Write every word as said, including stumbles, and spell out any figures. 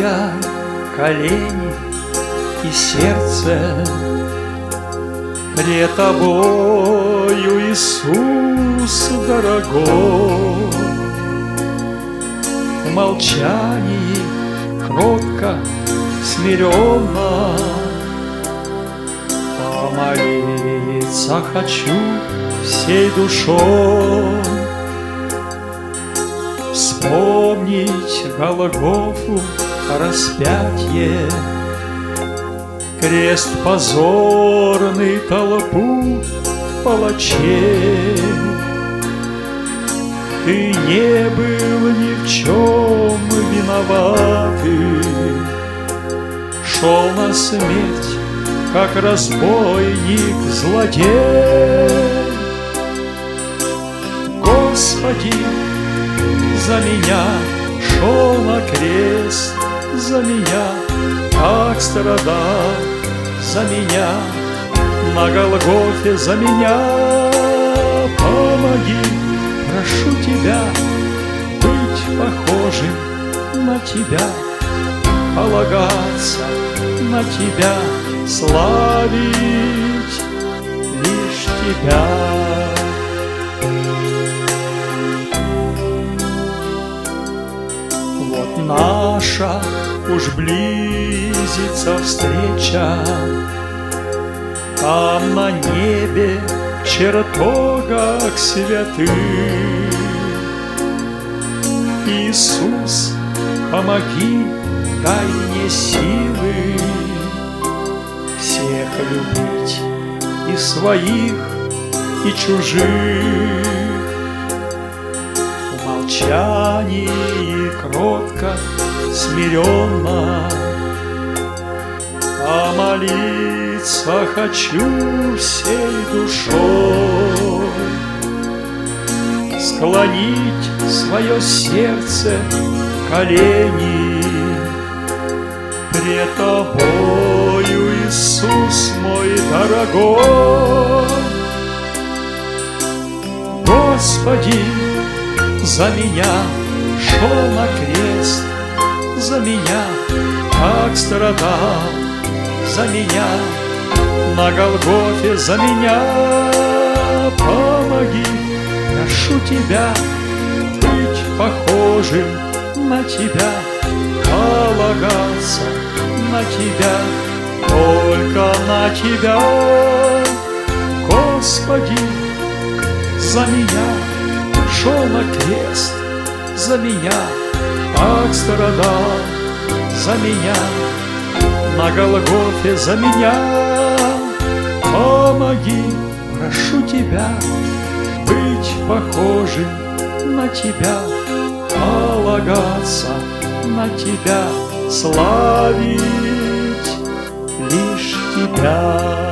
преклоняя колени и сердце пред Тобою, Иисус дорогой. В молчании кротко, смиренно помолиться хочу всей душой, вспомнить Голгофу, распятье, крест позорный, толпу палачей. Ты не был ни в чем виноватый, шел на смерть, как разбойник, злодей. Господи, за меня шел на крест, за меня так страдал, за меня на Голгофе, за меня помоги. Прошу Тебя быть похожим на Тебя, полагаться на Тебя, славить лишь Тебя. Вот наша уж близится встреча, там на небе в чертогах святых. Иисус, помоги, дай мне силы всех любить, и своих, и чужих. В молчании кротко, смиренно помолиться хочу всей душой, склонить свое сердце в колени пред Тобою, Иисус мой дорогой. Господи, за меня шел на крест, за меня так страдал, за меня на Голгофе, за меня помоги. Прошу Тебя быть похожим на Тебя, полагаться на Тебя, только на Тебя. Господи, за меня шел на крест, за меня так страдал, за меня на Голгофе, за меня помоги. Прошу Тебя быть похожим на Тебя, полагаться на Тебя, славить лишь Тебя.